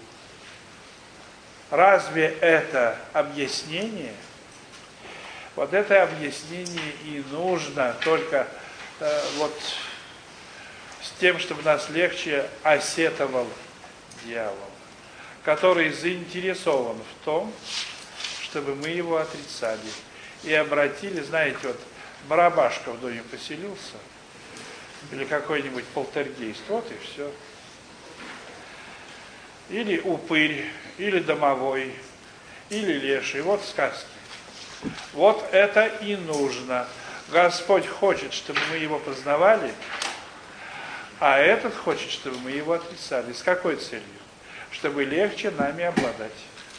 Разве это объяснение? Вот это объяснение и нужно только вот с тем, чтобы нас легче осетовал дьявол, который заинтересован в том, чтобы мы его отрицали. И обратили, знаете, вот барабашка в доме поселился, или какой-нибудь полтергейст, вот и все. Или упырь, или домовой, или леший, вот сказки. Вот это и нужно. Господь хочет, чтобы мы его познавали, а этот хочет, чтобы мы его отрицали. С какой целью? Чтобы легче нами обладать.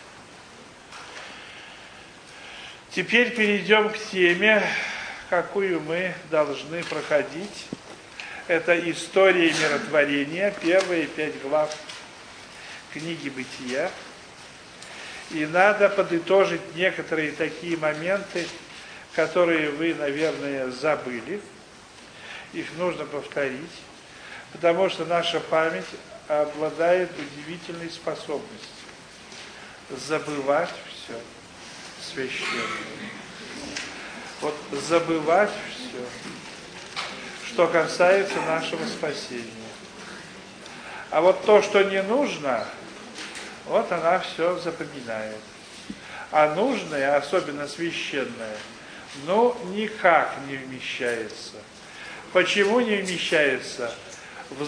Теперь перейдем к теме, какую мы должны проходить. Это история миротворения, первые 5 глав книги Бытия. И надо подытожить некоторые такие моменты, которые вы, наверное, забыли. Их нужно повторить, потому что наша память обладает удивительной способностью забывать все священное. Вот забывать все, что касается нашего спасения. А вот то, что не нужно, вот она все запоминает. А нужное, особенно священное, никак не вмещается. Почему не вмещается? В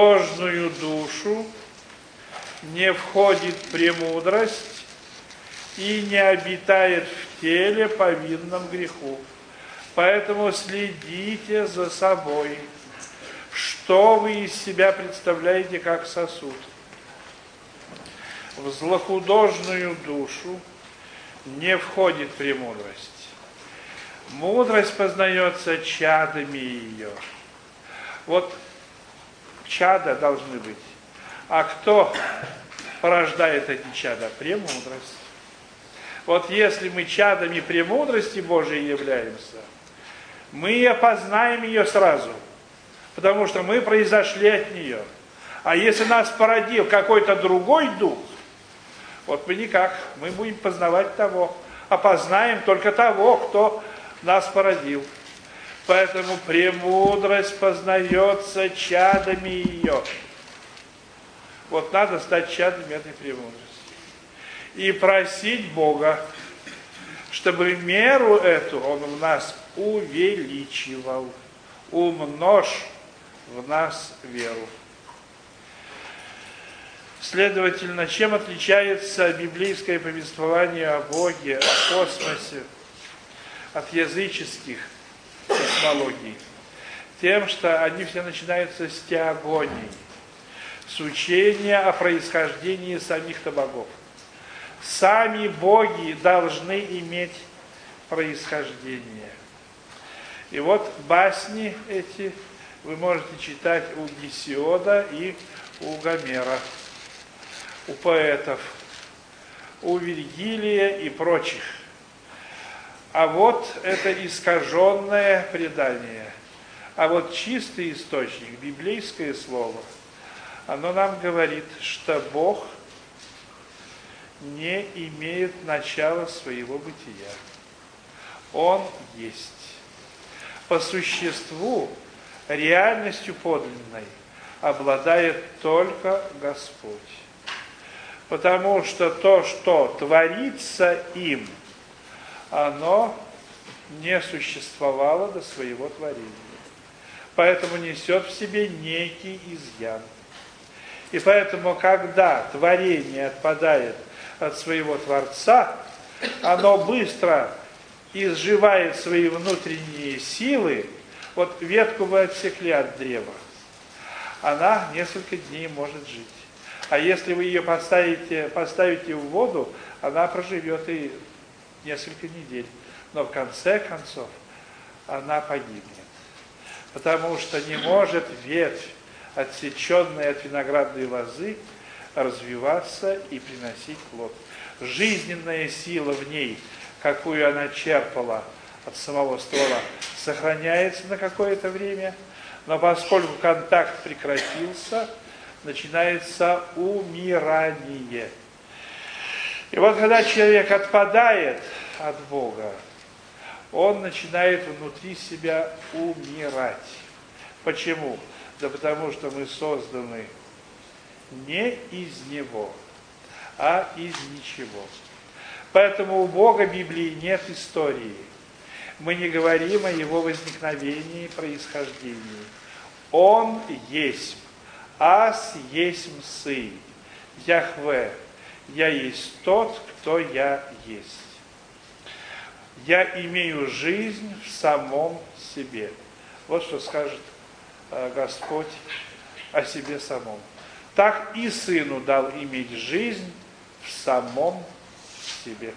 злохудожную душу не входит премудрость и не обитает в теле, повинном греху. Поэтому следите за собой, что вы из себя представляете как сосуд. В злохудожную душу не входит премудрость. Мудрость познается чадами ее. Вот чада должны быть. А кто порождает эти чада? Премудрость. Вот если мы чадами премудрости Божией являемся, мы опознаем ее сразу, потому что мы произошли от нее. А если нас породил какой-то другой дух, вот мы никак, мы будем познавать того, опознаем только того, кто нас породил. Поэтому премудрость познается чадами ее. Вот надо стать чадами этой премудрости. И просить Бога, чтобы меру эту Он в нас увеличивал, умножь в нас веру. Следовательно, чем отличается библейское повествование о Боге, о космосе от языческих космологий? Тем, что они все начинаются с теогонии, с учения о происхождении самих-то богов. Сами боги должны иметь происхождение. И вот басни эти вы можете читать у Гесиода и у Гомера, у поэтов, у Вергилия и прочих. А вот это искаженное предание. А вот чистый источник, библейское слово, оно нам говорит, что Бог не имеет начала своего бытия. Он есть. По существу, реальностью подлинной обладает только Господь. Потому что то, что творится им, оно не существовало до своего творения. Поэтому несет в себе некий изъян. И поэтому, когда творение отпадает от своего Творца, оно быстро изживает свои внутренние силы. Вот ветку вы отсекли от древа, она несколько дней может жить. А если вы ее поставите в воду, она проживет и несколько недель. Но в конце концов она погибнет. Потому что не может ветвь, отсеченная от виноградной лозы, развиваться и приносить плод. Жизненная сила в ней, какую она черпала от самого ствола, сохраняется на какое-то время, но поскольку контакт прекратился, начинается умирание. И вот когда человек отпадает от Бога, он начинает внутри себя умирать. Почему? Да потому что мы созданы не из Него, а из ничего. Поэтому у Бога в Библии нет истории. Мы не говорим о Его возникновении и происхождении. Он есть. Ас есть Сы. Яхве. Я есть тот, кто я есть. Я имею жизнь в самом себе. Вот что скажет Господь о себе самом. Так и Сыну дал иметь жизнь в самом себе.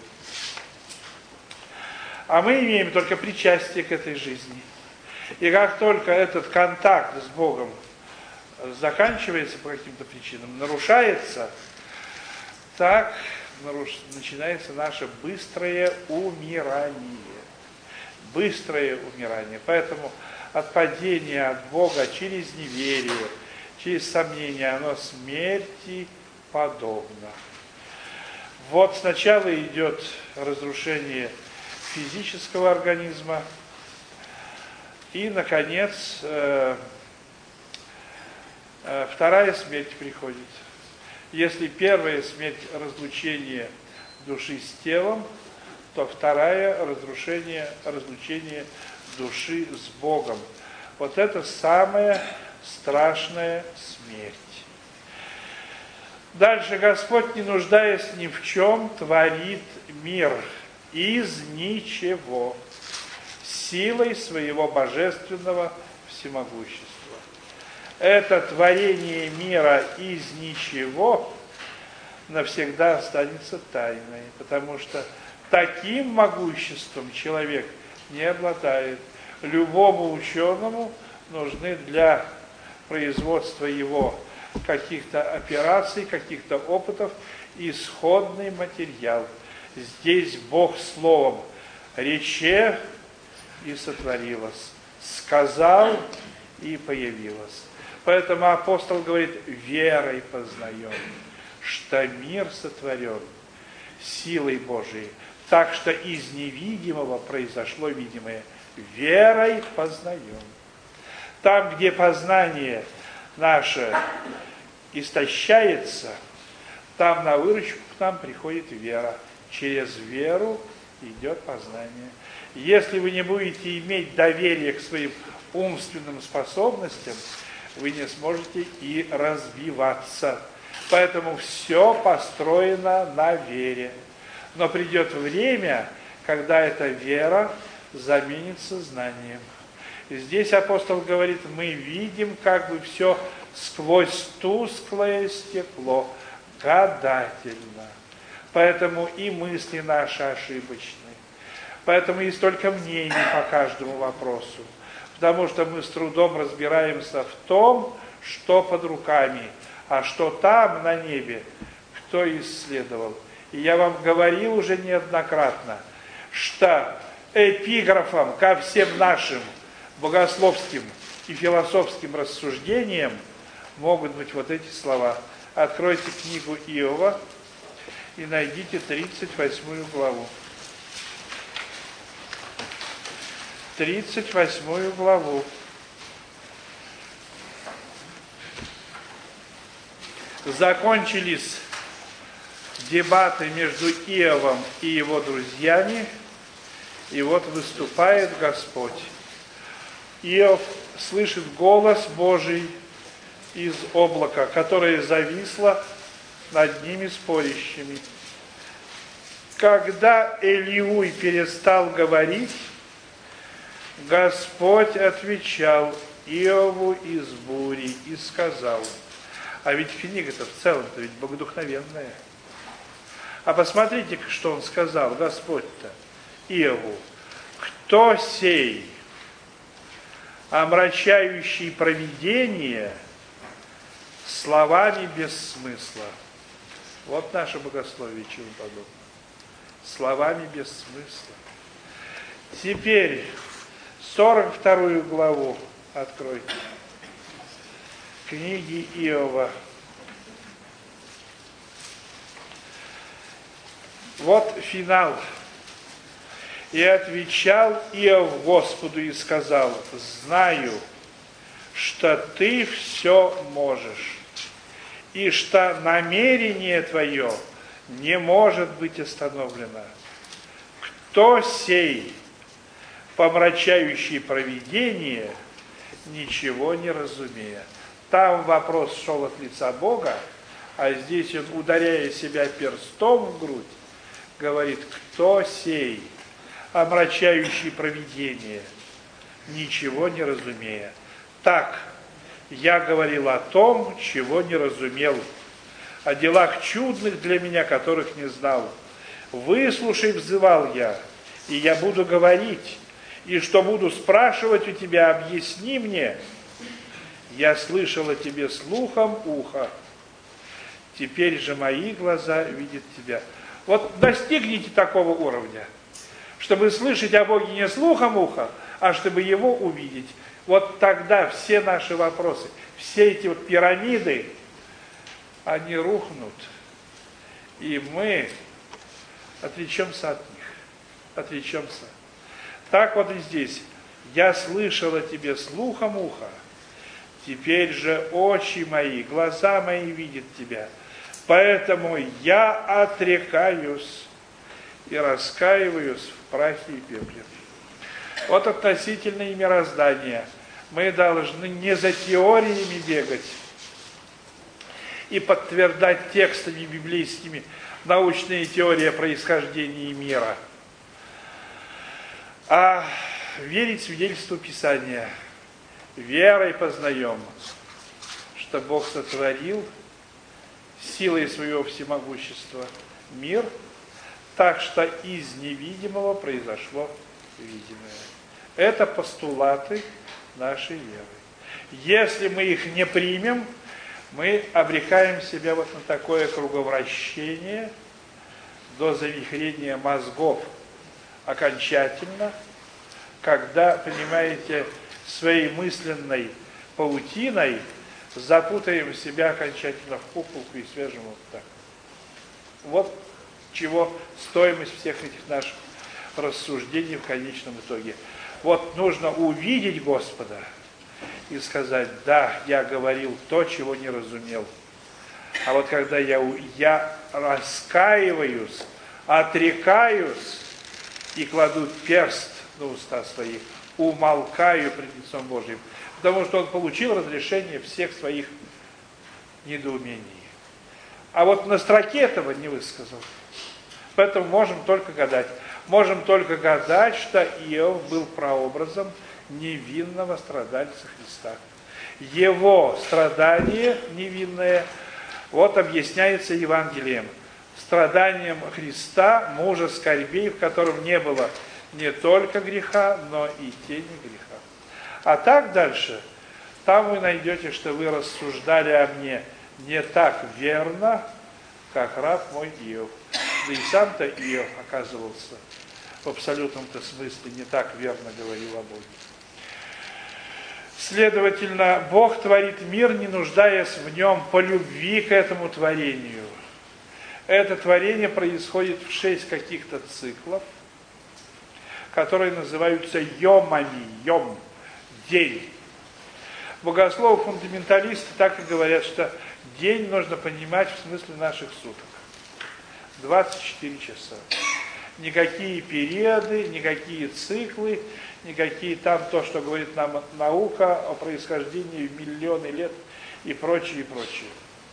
А мы имеем только причастие к этой жизни. И как только этот контакт с Богом заканчивается по каким-то причинам, нарушается, так начинается наше быстрое умирание. Быстрое умирание. Поэтому отпадение от Бога через неверие, через сомнение, оно смерти подобно. Вот сначала идет разрушение физического организма, и, наконец, вторая смерть приходит. Если первая смерть – разлучение души с телом, то вторая – разлучение души с Богом. Вот это самая страшная смерть. Дальше Господь, не нуждаясь ни в чем, творит мир из ничего, силой своего божественного всемогущества. Это творение мира из ничего навсегда останется тайной, потому что таким могуществом человек не обладает. Любому ученому нужны для производства его каких-то операций, каких-то опытов исходный материал. Здесь Бог словом рече и сотворилось, сказал и появилось. Поэтому апостол говорит, верой познаем, что мир сотворен силой Божией, так что из невидимого произошло видимое. Верой познаем. Там, где познание наше истощается, там на выручку к нам приходит вера. Через веру идет познание. Если вы не будете иметь доверие к своим умственным способностям, вы не сможете и развиваться. Поэтому все построено на вере. Но придет время, когда эта вера заменится знанием. И здесь апостол говорит, мы видим как бы все сквозь тусклое стекло, гадательно. Поэтому и мысли наши ошибочны. Поэтому есть только мнение по каждому вопросу. Потому что мы с трудом разбираемся в том, что под руками, а что там на небе, кто исследовал. И я вам говорил уже неоднократно, что эпиграфом ко всем нашим богословским и философским рассуждениям могут быть вот эти слова. Откройте книгу Иова и найдите 38 главу. 38 главу. Закончились дебаты между Иовом и его друзьями, и вот выступает Господь. Иов слышит голос Божий из облака, которое зависло над ними спорящими. Когда Элиуй перестал говорить, Господь отвечал Иову из бури и сказал, а ведь книга-то в целом-то ведь богодухновенная. А посмотрите, что он сказал, Господь-то, Иову. Кто сей, омрачающий провидение словами без смысла? Вот наше богословие, чему подобно. Словами без смысла. Теперь 42 главу откройте. Книги Иова. Вот финал. И отвечал Иов Господу и сказал, знаю, что ты все можешь, и что намерение твое не может быть остановлено. Кто сей, помрачающий провидение, ничего не разумея? Там вопрос шел от лица Бога, а здесь он, ударяя себя перстом в грудь, говорит, кто сей, омрачающий провидение, ничего не разумея. Так, я говорил о том, чего не разумел, о делах чудных для меня, которых не знал. Выслушай, взывал я, и я буду говорить, и что буду спрашивать у тебя, объясни мне. Я слышал о тебе слухом уха, теперь же мои глаза видят тебя. Вот достигните такого уровня, чтобы слышать о Боге не слухом уха, а чтобы Его увидеть. Вот тогда все наши вопросы, все эти вот пирамиды, они рухнут, и мы отречемся от них, отречемся. Так вот и здесь. Я слышал о тебе слухом уха, теперь же очи мои, глаза мои видят тебя. Поэтому я отрекаюсь и раскаиваюсь в прахе и пепле. Вот относительно и мироздания. Мы должны не за теориями бегать и подтверждать текстами библейскими научные теории о происхождении мира, а верить свидетельству Писания. Верой познаем, что Бог сотворил силой своего всемогущества мир, так что из невидимого произошло видимое. Это постулаты нашей веры. Если мы их не примем, мы обрекаем себя вот на такое круговращение до завихрения мозгов окончательно, когда, понимаете, своей мысленной паутиной запутаем себя окончательно в куколку и свяжем вот так. Вот чего стоимость всех этих наших рассуждений в конечном итоге. Вот нужно увидеть Господа и сказать: да, я говорил то, чего не разумел. А вот когда я раскаиваюсь, отрекаюсь и кладу перст на уста свои, умолкаю пред лицом Божьим, потому что он получил разрешение всех своих недоумений. А вот на строке этого не высказал. Поэтому можем только гадать. Можем только гадать, что Иов был прообразом невинного страдальца Христа. Его страдание невинное вот объясняется Евангелием. Страданием Христа, мужа скорбей, в котором не было не только греха, но и тени греха. А так дальше, там вы найдете, что вы рассуждали о мне не так верно, как раб мой Иов. Да и сам-то Иов оказывался в абсолютном-то смысле не так верно говорил о Боге. Следовательно, Бог творит мир, не нуждаясь в нем по любви к этому творению. Это творение происходит в 6 каких-то циклов, которые называются йомами, йом, день. Богословы-фундаменталисты так и говорят, что день нужно понимать в смысле наших суток. 24 часа. Никакие периоды, никакие циклы, никакие там то, что говорит нам наука о происхождении в миллионы лет и прочее, и прочее.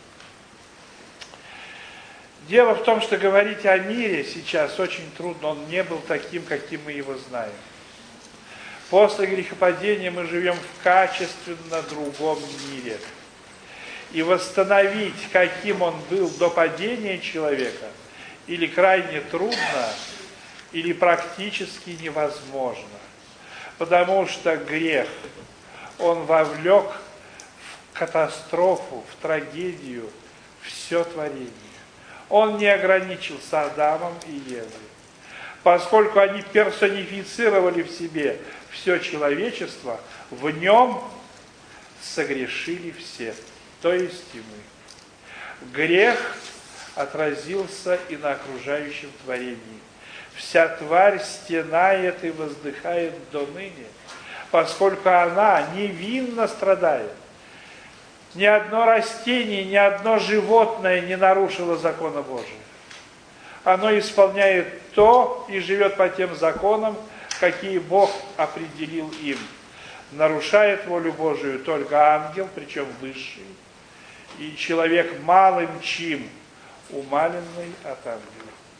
Дело в том, что говорить о мире сейчас очень трудно, он не был таким, каким мы его знаем. После грехопадения мы живем в качественно другом мире. И восстановить, каким он был до падения человека, или крайне трудно, или практически невозможно. Потому что грех, он вовлек в катастрофу, в трагедию все творение. Он не ограничился Адамом и Евой. Поскольку они персонифицировали в себе все человечество, в нем согрешили все, то есть и мы. Грех отразился и на окружающем творении. Вся тварь стенает и воздыхает до ныне, поскольку она невинно страдает. Ни одно растение, ни одно животное не нарушило закона Божия. Оно исполняет то и живет по тем законам, какие Бог определил им. Нарушает волю Божию только ангел, причем высший, и человек малым чим, умаленный от ангела.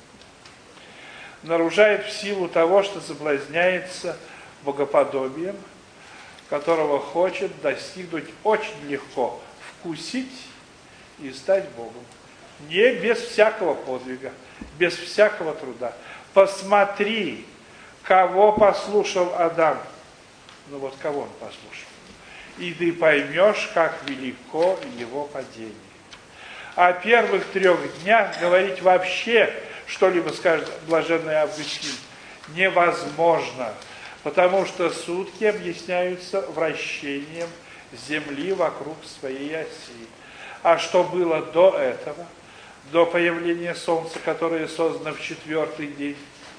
Нарушает в силу того, что соблазняется богоподобием, которого хочет достигнуть очень легко, вкусить и стать Богом. Не без всякого подвига, без всякого труда. Посмотри, кого послушал Адам. Ну вот кого он послушал. И ты поймешь, как велико его падение. О первых 3 днях говорить вообще что-либо, скажет блаженный Августин, невозможно. Потому что сутки объясняются вращением Земли вокруг своей оси. А что было до этого, до появления Солнца, которое создано в 4-й день?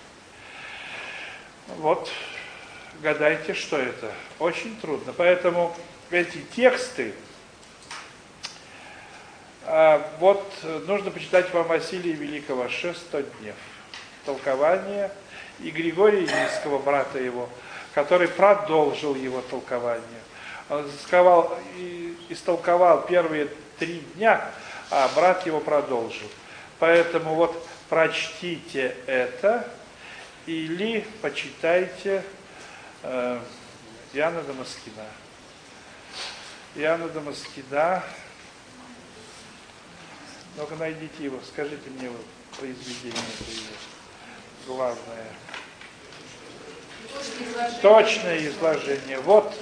Вот, гадайте, что это. Очень трудно. Поэтому эти тексты, вот нужно почитать вам Василия Великого «600 толкование, и Григория Низского, брата его, который продолжил его толкование. Он истолковал первые 3 дня, а брат его продолжил. Поэтому вот прочтите это или почитайте Иоанна Дамаскина. Иоанна Дамаскина. Ну-ка найдите его, скажите мне его произведение, это его главное. Точное изложение. Вот.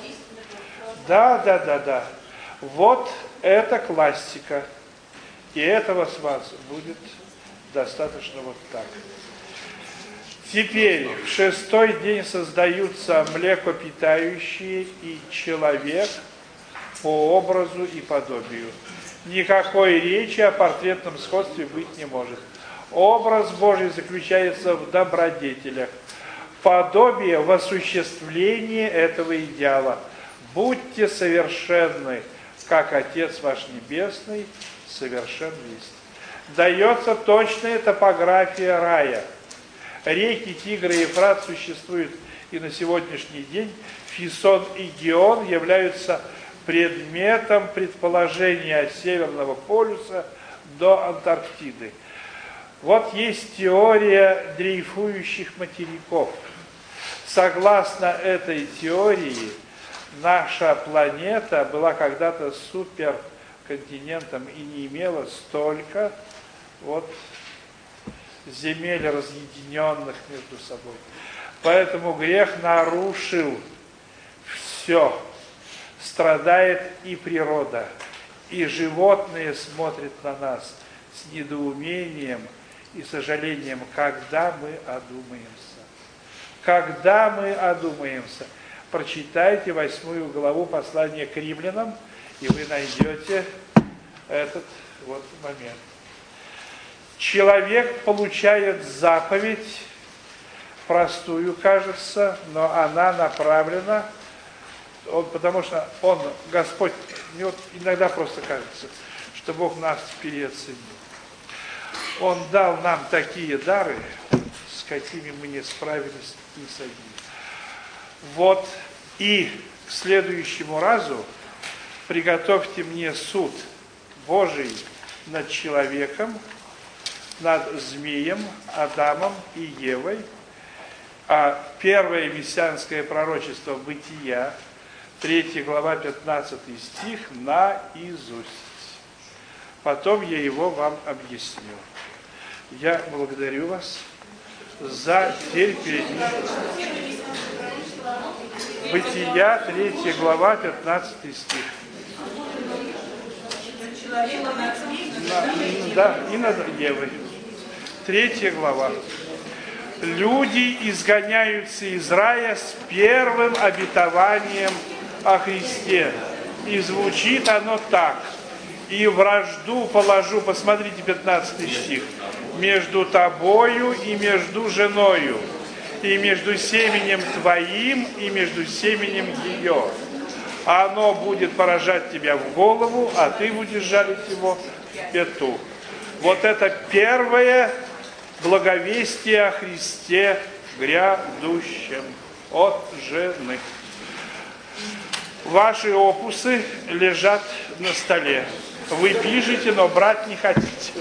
Да. Вот это классика. И этого с вас будет достаточно вот так. Теперь в 6-й день создаются млекопитающие и человек по образу и подобию. Никакой речи о портретном сходстве быть не может. Образ Божий заключается в добродетелях. Подобие в осуществлении этого идеала. Будьте совершенны, как Отец ваш Небесный совершен есть. Дается точная топография рая. Реки Тигр и Ефрат существуют и на сегодняшний день. Фисон и Гион являются предметом предположения от Северного полюса до Антарктиды. Вот есть теория дрейфующих материков. Согласно этой теории, наша планета была когда-то суперконтинентом и не имела столько земель, разъединенных между собой. Поэтому грех нарушил все. Страдает и природа, и животные смотрят на нас с недоумением и сожалением, когда мы одумаемся. Когда мы одумаемся. Прочитайте 8 главу послания к римлянам, и вы найдете этот момент. Человек получает заповедь, простую, кажется, но она направлена, потому что Господь, мне иногда просто кажется, что Бог нас переоценил. Он дал нам такие дары, с какими мы не справились ни с одним. И к следующему разу приготовьте мне суд Божий над человеком, над змеем, Адамом и Евой. А первое мессианское пророчество Бытия, 3 глава, 15 стих, наизусть. Потом я его вам объясню. Я благодарю вас за терпение. Бытия, 3 глава, 15 стих. Да, и над Евой. 3 глава. Люди изгоняются из рая с первым обетованием о Христе. И звучит оно так. И вражду положу, посмотрите 15 стих, между тобою и между женою, и между семенем твоим и между семенем ее. Оно будет поражать тебя в голову, а ты будешь жалить его в пяту. Вот это первое благовестие о Христе грядущем от жены. Ваши опусы лежат на столе. Вы пишете, но брать не хотите.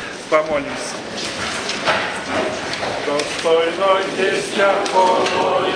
Помолимся. Достойно есть Апостол.